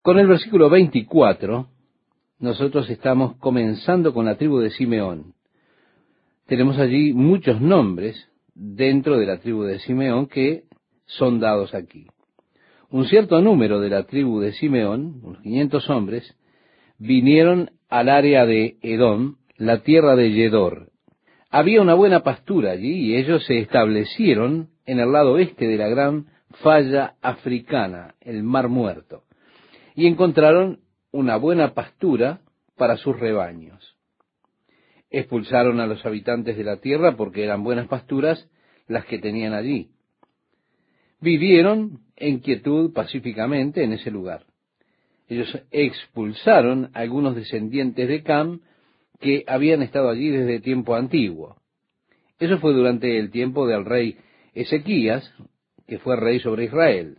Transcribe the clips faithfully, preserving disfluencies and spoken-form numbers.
Con el versículo veinticuatro, nosotros estamos comenzando con la tribu de Simeón. Tenemos allí muchos nombres dentro de la tribu de Simeón que son dados aquí. Un cierto número de la tribu de Simeón, unos quinientos hombres, vinieron al área de Edom, la tierra de Yedor. Había una buena pastura allí y ellos se establecieron en el lado este de la gran falla africana, el Mar Muerto, y encontraron una buena pastura para sus rebaños. Expulsaron a los habitantes de la tierra porque eran buenas pasturas las que tenían allí. Vivieron en quietud pacíficamente en ese lugar. Ellos expulsaron a algunos descendientes de Cam que habían estado allí desde tiempo antiguo. Eso fue durante el tiempo del rey Ezequías, que fue rey sobre Israel.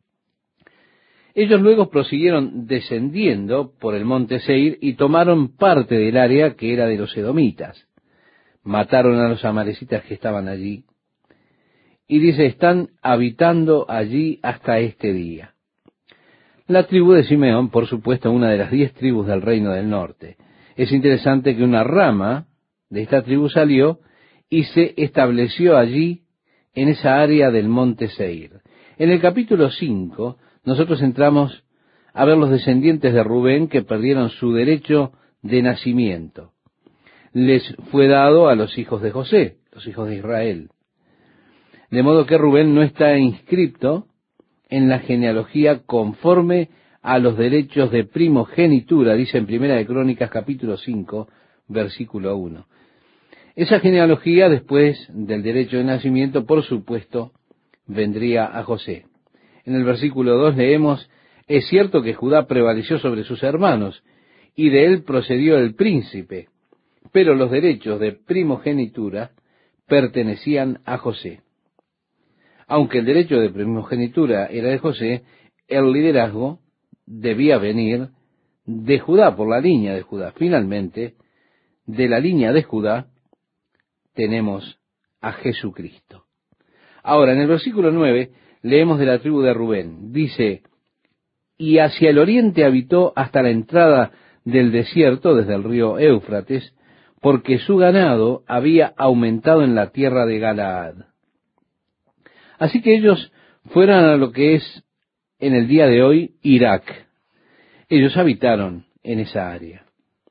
Ellos luego prosiguieron descendiendo por el monte Seir y tomaron parte del área que era de los edomitas. Mataron a los amalecitas que estaban allí. Y dice, están habitando allí hasta este día. La tribu de Simeón, por supuesto, una de las diez tribus del reino del norte. Es interesante que una rama de esta tribu salió y se estableció allí en esa área del monte Seir. En el capítulo cinco, nosotros entramos a ver los descendientes de Rubén que perdieron su derecho de nacimiento. Les fue dado a los hijos de José, los hijos de Israel. De modo que Rubén no está inscrito en la genealogía conforme a los derechos de primogenitura, dice en Primera de Crónicas capítulo cinco, versículo uno. Esa genealogía, después del derecho de nacimiento, por supuesto, vendría a José. En el versículo dos leemos, es cierto que Judá prevaleció sobre sus hermanos, y de él procedió el príncipe, pero los derechos de primogenitura pertenecían a José. Aunque el derecho de primogenitura era de José, el liderazgo debía venir de Judá, por la línea de Judá. Finalmente, de la línea de Judá, tenemos a Jesucristo. Ahora, en el versículo nueve, leemos de la tribu de Rubén. Dice, y hacia el oriente habitó hasta la entrada del desierto, desde el río Éufrates, porque su ganado había aumentado en la tierra de Galaad. Así que ellos fueron a lo que es en el día de hoy Irak. Ellos habitaron en esa área.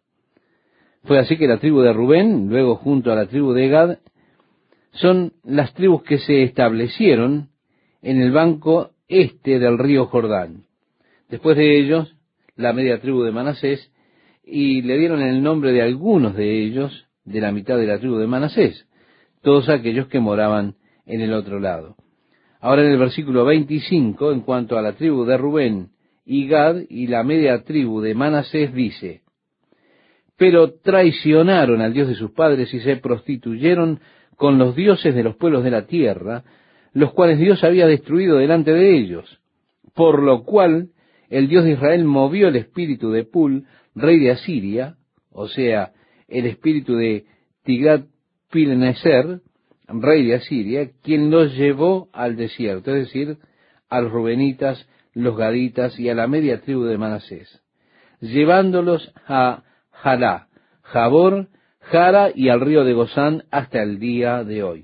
Fue así que la tribu de Rubén, luego junto a la tribu de Gad, son las tribus que se establecieron en el banco este del río Jordán. Después de ellos, la media tribu de Manasés, y le dieron el nombre de algunos de ellos, de la mitad de la tribu de Manasés, todos aquellos que moraban en el otro lado. Ahora en el versículo veinticinco, en cuanto a la tribu de Rubén y Gad y la media tribu de Manasés, dice, pero traicionaron al Dios de sus padres y se prostituyeron con los dioses de los pueblos de la tierra, los cuales Dios había destruido delante de ellos, por lo cual el Dios de Israel movió el espíritu de Pul, rey de Asiria, o sea, el espíritu de Tiglat-Pilneser, rey de Asiria, quien los llevó al desierto, es decir, a los rubenitas, los gaditas y a la media tribu de Manasés, llevándolos a Jalá, Jabor, Jara y al río de Gozán hasta el día de hoy.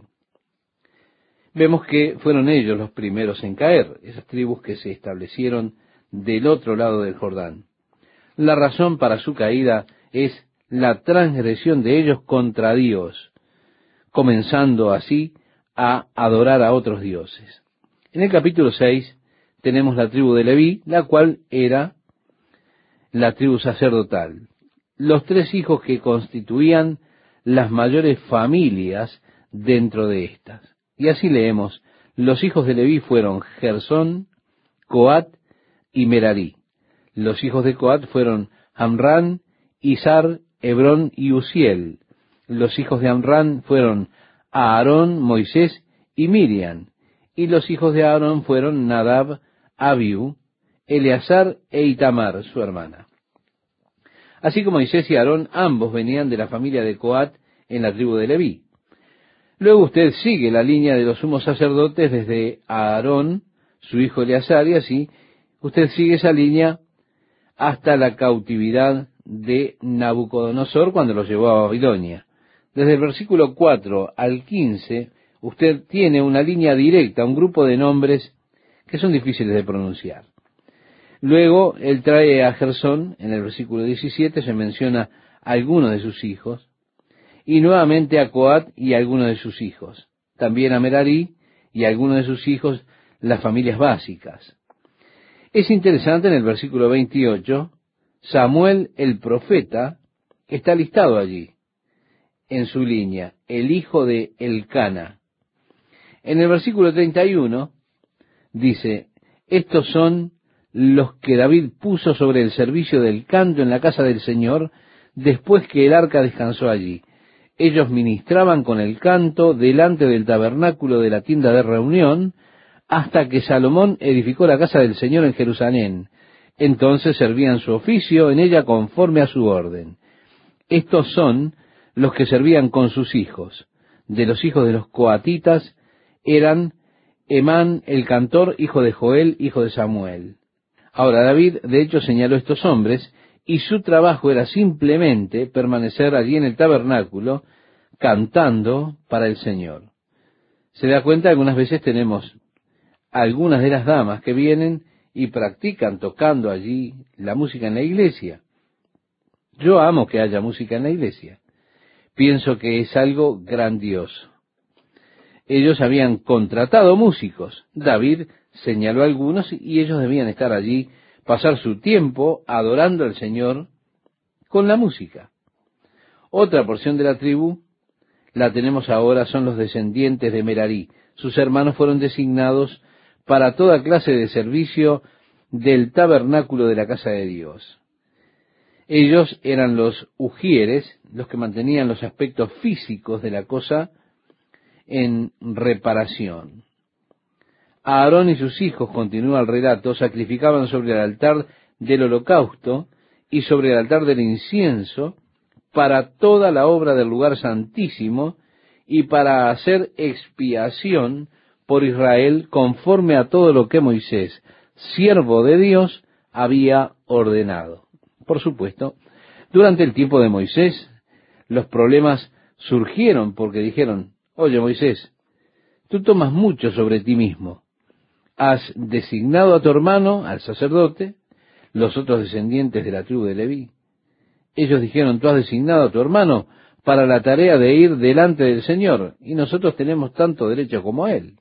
Vemos que fueron ellos los primeros en caer, esas tribus que se establecieron del otro lado del Jordán. La razón para su caída es la transgresión de ellos contra Dios, comenzando así a adorar a otros dioses. En el capítulo seis tenemos la tribu de Leví, la cual era la tribu sacerdotal. Los tres hijos que constituían las mayores familias dentro de estas. Y así leemos, los hijos de Leví fueron Gersón, Coat y Merarí. Los hijos de Coat fueron Amrán, Izar, Hebrón y Uziel. Los hijos de Amrán fueron Aarón, Moisés y Miriam. Y los hijos de Aarón fueron Nadab, Abiú, Eleazar e Itamar, su hermana. Así como Moisés y Aarón, ambos venían de la familia de Coat en la tribu de Leví. Luego usted sigue la línea de los sumos sacerdotes desde Aarón, su hijo Eleazar, y así usted sigue esa línea hasta la cautividad de Nabucodonosor cuando los llevó a Babilonia. Desde el versículo cuatro al quince, usted tiene una línea directa, un grupo de nombres que son difíciles de pronunciar. Luego, él trae a Gersón, en el versículo diecisiete se menciona a algunos de sus hijos, y nuevamente a Coat y a algunos de sus hijos. También a Merari y a algunos de sus hijos, las familias básicas. Es interesante, en el versículo veintiocho, Samuel el profeta está listado allí, en su línea, el hijo de Elcana. En el versículo treinta y uno, dice, estos son los que David puso sobre el servicio del canto en la casa del Señor, después que el arca descansó allí. Ellos ministraban con el canto delante del tabernáculo de la tienda de reunión, hasta que Salomón edificó la casa del Señor en Jerusalén. Entonces servían su oficio en ella conforme a su orden. Estos son los que servían con sus hijos. De los hijos de los coatitas eran Emán el cantor, hijo de Joel, hijo de Samuel. Ahora David, de hecho, señaló estos hombres, y su trabajo era simplemente permanecer allí en el tabernáculo, cantando para el Señor. Se da cuenta, algunas veces tenemos algunas de las damas que vienen y practican tocando allí la música en la iglesia. Yo amo que haya música en la iglesia. Pienso que es algo grandioso. Ellos habían contratado músicos. David señaló a algunos y ellos debían estar allí, pasar su tiempo adorando al Señor con la música. Otra porción de la tribu la tenemos ahora, son los descendientes de Merari. Sus hermanos fueron designados para toda clase de servicio del tabernáculo de la casa de Dios. Ellos eran los ujieres, los que mantenían los aspectos físicos de la cosa en reparación. Aarón y sus hijos, continúa el relato, sacrificaban sobre el altar del holocausto y sobre el altar del incienso para toda la obra del lugar santísimo y para hacer expiación por Israel conforme a todo lo que Moisés, siervo de Dios, había ordenado. Por supuesto, durante el tiempo de Moisés, los problemas surgieron porque dijeron, oye Moisés, tú tomas mucho sobre ti mismo. Has designado a tu hermano, al sacerdote, los otros descendientes de la tribu de Leví. Ellos dijeron, tú has designado a tu hermano para la tarea de ir delante del Señor, y nosotros tenemos tanto derecho como él.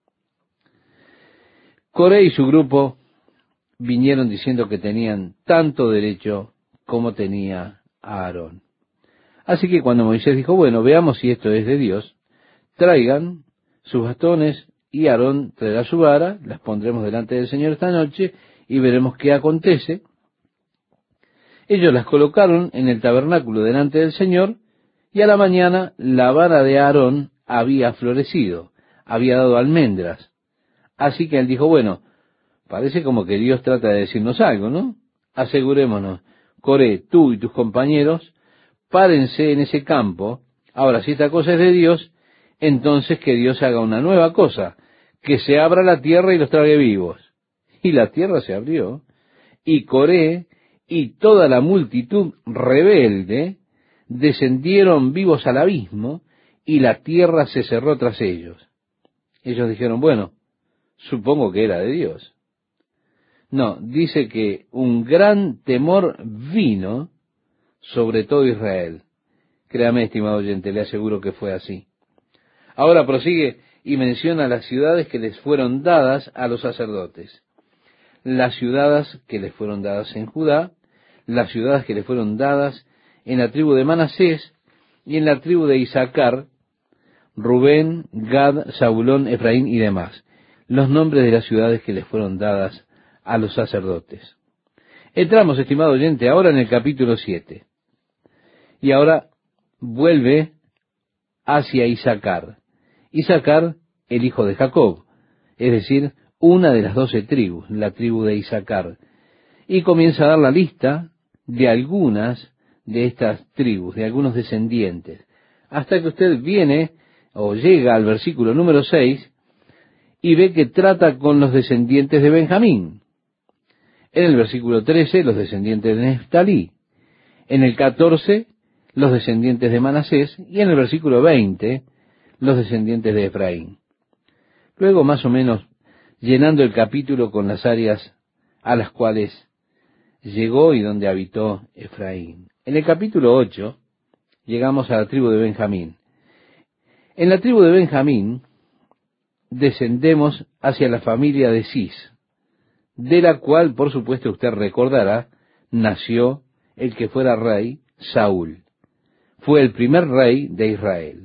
Coré y su grupo vinieron diciendo que tenían tanto derecho como tenía Aarón. Así que cuando Moisés dijo, bueno, veamos si esto es de Dios, traigan sus bastones y Aarón traerá su vara, las pondremos delante del Señor esta noche y veremos qué acontece. Ellos las colocaron en el tabernáculo delante del Señor y a la mañana la vara de Aarón había florecido, había dado almendras. Así que él dijo, bueno, parece como que Dios trata de decirnos algo, ¿no? Asegurémonos, Coré, tú y tus compañeros, párense en ese campo. Ahora, si esta cosa es de Dios, entonces que Dios haga una nueva cosa, que se abra la tierra y los trague vivos. Y la tierra se abrió, y Coré y toda la multitud rebelde descendieron vivos al abismo, y la tierra se cerró tras ellos. Ellos dijeron, bueno, supongo que era de Dios. No, dice que un gran temor vino sobre todo Israel. Créame, estimado oyente, le aseguro que fue así. Ahora prosigue y menciona las ciudades que les fueron dadas a los sacerdotes. Las ciudades que les fueron dadas en Judá, las ciudades que les fueron dadas en la tribu de Manasés y en la tribu de Isaacar, Rubén, Gad, Zabulón, Efraín y demás. Los nombres de las ciudades que les fueron dadas a los sacerdotes. Entramos, estimado oyente, ahora en el capítulo siete. Y ahora vuelve hacia Isaacar. Isaacar, el hijo de Jacob, es decir, una de las doce tribus, la tribu de Isaacar. Y comienza a dar la lista de algunas de estas tribus, de algunos descendientes, hasta que usted viene o llega al versículo número seis y ve que trata con los descendientes de Benjamín. En el versículo trece, los descendientes de Neftalí. En el catorce, los descendientes de Manasés. Y en el versículo veinte, los descendientes de Efraín. Luego, más o menos, llenando el capítulo con las áreas a las cuales llegó y donde habitó Efraín. En el capítulo ocho, llegamos a la tribu de Benjamín. En la tribu de Benjamín, descendemos hacia la familia de Cis, de la cual, por supuesto, usted recordará, nació el que fuera rey, Saúl. Fue el primer rey de Israel.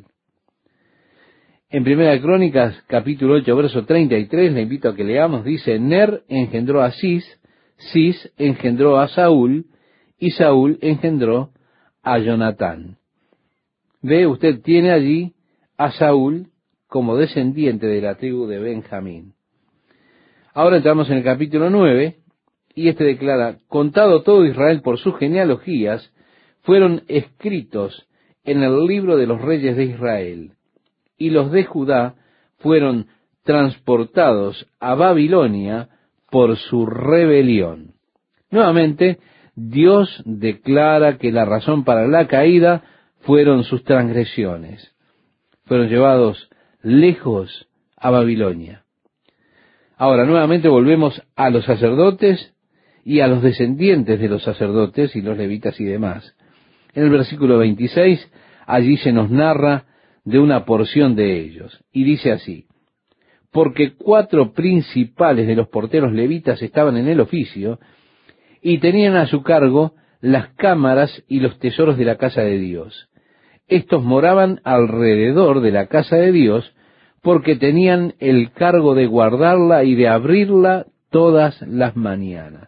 En Primera de Crónicas, capítulo ocho, verso treinta y tres, le invito a que leamos, dice, Ner engendró a Cis, Cis engendró a Saúl, y Saúl engendró a Jonatán. Ve, usted tiene allí a Saúl como descendiente de la tribu de Benjamín. Ahora entramos en el capítulo nueve, y este declara, contado todo Israel por sus genealogías, fueron escritos en el libro de los reyes de Israel, y los de Judá fueron transportados a Babilonia por su rebelión. Nuevamente, Dios declara que la razón para la caída fueron sus transgresiones. Fueron llevados lejos a Babilonia. Ahora, nuevamente volvemos a los sacerdotes y a los descendientes de los sacerdotes y los levitas y demás. En el versículo veintiséis, allí se nos narra de una porción de ellos. Y dice así, porque cuatro principales de los porteros levitas estaban en el oficio y tenían a su cargo las cámaras y los tesoros de la casa de Dios. Estos moraban alrededor de la casa de Dios porque tenían el cargo de guardarla y de abrirla todas las mañanas.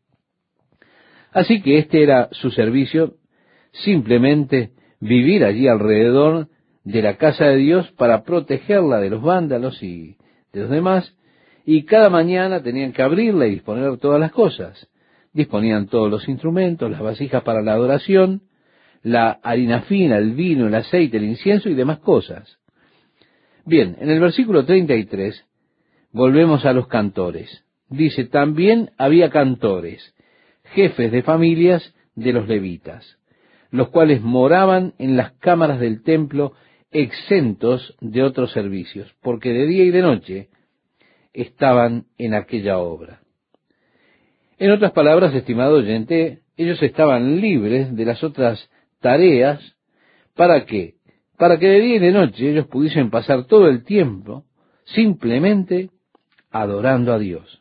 Así que este era su servicio, simplemente vivir allí alrededor de la casa de Dios para protegerla de los vándalos y de los demás, y cada mañana tenían que abrirla y disponer todas las cosas. Disponían todos los instrumentos, las vasijas para la adoración, la harina fina, el vino, el aceite, el incienso y demás cosas. Bien, en el versículo treinta y tres volvemos a los cantores. Dice, también había cantores, jefes de familias de los levitas, los cuales moraban en las cámaras del templo exentos de otros servicios, porque de día y de noche estaban en aquella obra. En otras palabras, estimado oyente, ellos estaban libres de las otras tareas. ¿Para qué? Para que de día y de noche ellos pudiesen pasar todo el tiempo simplemente adorando a Dios.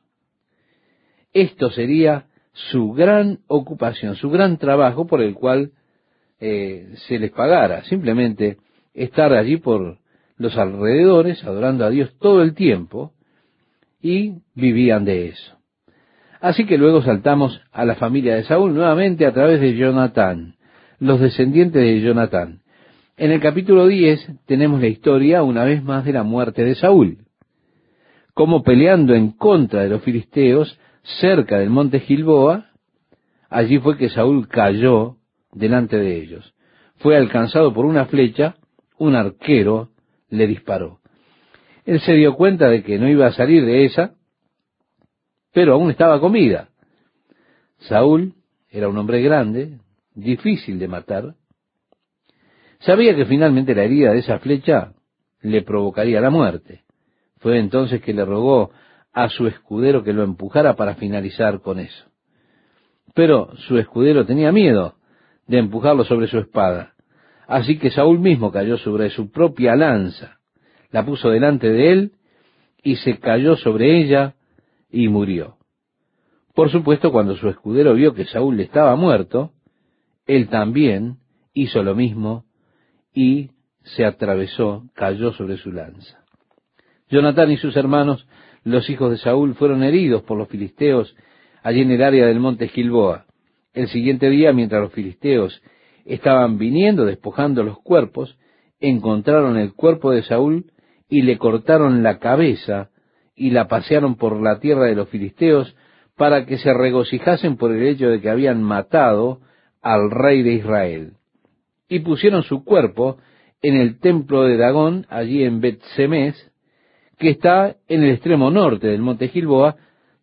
Esto sería su gran ocupación, su gran trabajo por el cual eh, se les pagara. Simplemente estar allí por los alrededores, adorando a Dios todo el tiempo, y vivían de eso. Así que luego saltamos a la familia de Saúl nuevamente a través de Jonatán, los descendientes de Jonatán. En el capítulo diez tenemos la historia una vez más de la muerte de Saúl, como peleando en contra de los filisteos cerca del monte Gilboa. Allí fue que Saúl cayó delante de ellos. Fue alcanzado por una flecha, un arquero le disparó. Él se dio cuenta de que no iba a salir de esa, pero aún estaba con vida. Saúl era un hombre grande, difícil de matar. Sabía que finalmente la herida de esa flecha le provocaría la muerte. Fue entonces que le rogó a su escudero que lo empujara para finalizar con eso. Pero su escudero tenía miedo de empujarlo sobre su espada. Así que Saúl mismo cayó sobre su propia lanza, la puso delante de él y se cayó sobre ella y murió. Por supuesto, cuando su escudero vio que Saúl estaba muerto, él también hizo lo mismo y se atravesó, cayó sobre su lanza. Jonatán y sus hermanos, los hijos de Saúl, fueron heridos por los filisteos allí en el área del monte Gilboa. El siguiente día, mientras los filisteos estaban viniendo, despojando los cuerpos, encontraron el cuerpo de Saúl y le cortaron la cabeza y la pasearon por la tierra de los filisteos para que se regocijasen por el hecho de que habían matado al rey de Israel. Y pusieron su cuerpo en el templo de Dagón, allí en Bet-Semes, que está en el extremo norte del monte Gilboa,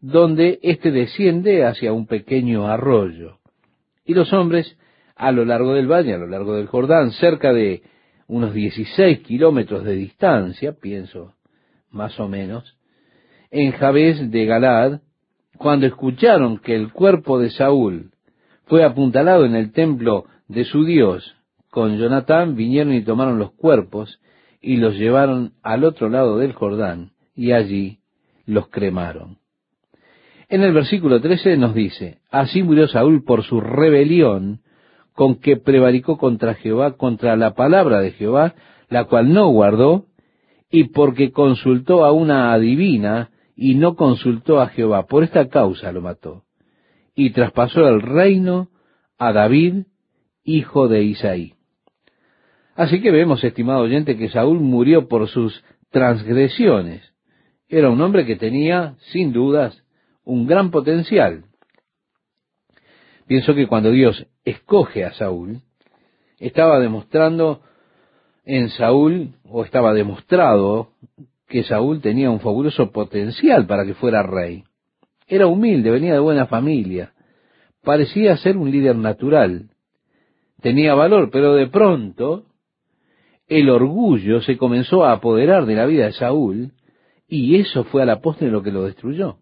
donde éste desciende hacia un pequeño arroyo. Y los hombres, a lo largo del valle, a lo largo del Jordán, cerca de unos dieciséis kilómetros de distancia, pienso más o menos, en Jabes de Galaad, cuando escucharon que el cuerpo de Saúl fue apuntalado en el templo de su Dios con Jonatán, vinieron y tomaron los cuerpos y los llevaron al otro lado del Jordán, y allí los cremaron. En el versículo trece nos dice, así murió Saúl por su rebelión, con que prevaricó contra Jehová, contra la palabra de Jehová, la cual no guardó, y porque consultó a una adivina, y no consultó a Jehová. Por esta causa lo mató. Y traspasó el reino a David, hijo de Isaí. Así que vemos, estimado oyente, que Saúl murió por sus transgresiones. Era un hombre que tenía, sin dudas, un gran potencial. Pienso que cuando Dios escoge a Saúl, estaba demostrando en Saúl, o estaba demostrado, que Saúl tenía un fabuloso potencial para que fuera rey. Era humilde, venía de buena familia, parecía ser un líder natural, tenía valor, pero de pronto el orgullo se comenzó a apoderar de la vida de Saúl, y eso fue a la postre lo que lo destruyó.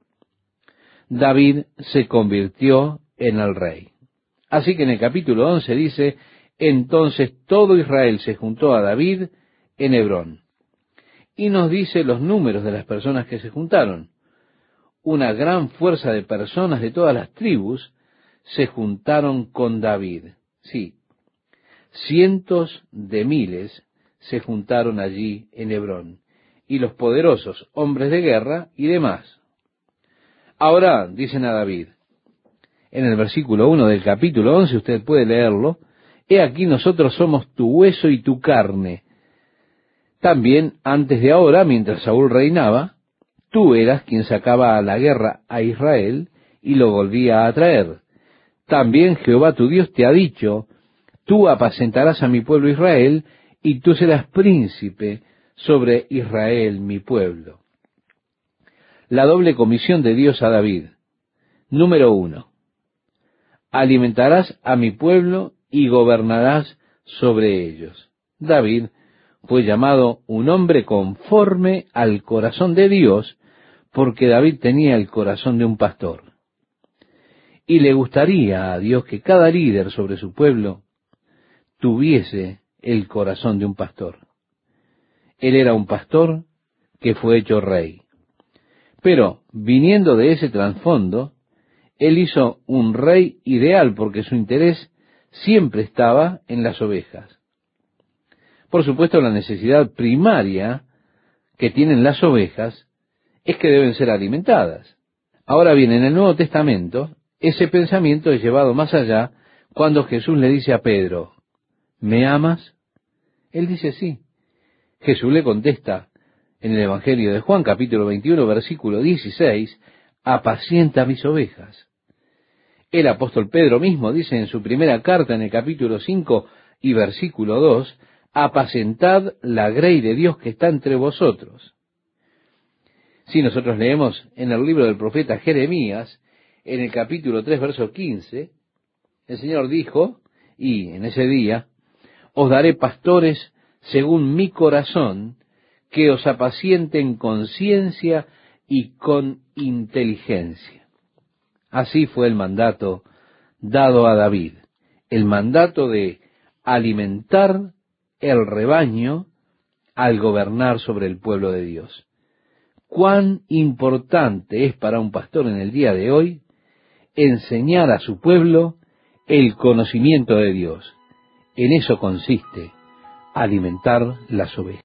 David se convirtió en el rey. Así que en el capítulo once dice, entonces todo Israel se juntó a David en Hebrón. Y nos dice los números de las personas que se juntaron. Una gran fuerza de personas de todas las tribus se juntaron con David. Sí, cientos de miles se juntaron allí en Hebrón. Y los poderosos hombres de guerra y demás. Ahora dicen a David, en el versículo uno del capítulo once, usted puede leerlo, he aquí nosotros somos tu hueso y tu carne. También antes de ahora, mientras Saúl reinaba, tú eras quien sacaba a la guerra a Israel y lo volvía a traer. También Jehová tu Dios te ha dicho, tú apacentarás a mi pueblo Israel y tú serás príncipe sobre Israel, mi pueblo. La doble comisión de Dios a David. Número uno. Alimentarás a mi pueblo y gobernarás sobre ellos. David fue llamado un hombre conforme al corazón de Dios, porque David tenía el corazón de un pastor. Y le gustaría a Dios que cada líder sobre su pueblo tuviese el corazón de un pastor. Él era un pastor que fue hecho rey. Pero, viniendo de ese trasfondo, él hizo un rey ideal porque su interés siempre estaba en las ovejas. Por supuesto, la necesidad primaria que tienen las ovejas es que deben ser alimentadas. Ahora bien, en el Nuevo Testamento, ese pensamiento es llevado más allá cuando Jesús le dice a Pedro, ¿me amas? Él dice sí. Jesús le contesta en el Evangelio de Juan, capítulo veintiuno, versículo dieciséis, apacienta mis ovejas. El apóstol Pedro mismo dice en su primera carta, en el capítulo cinco y versículo dos, apacentad la grey de Dios que está entre vosotros. Si nosotros leemos en el libro del profeta Jeremías, en el capítulo tres, verso quince, el Señor dijo, y en ese día, os daré pastores según mi corazón, que os apacienten con ciencia y con inteligencia. Así fue el mandato dado a David, el mandato de alimentar el rebaño al gobernar sobre el pueblo de Dios. Cuán importante es para un pastor en el día de hoy enseñar a su pueblo el conocimiento de Dios. En eso consiste alimentar las ovejas.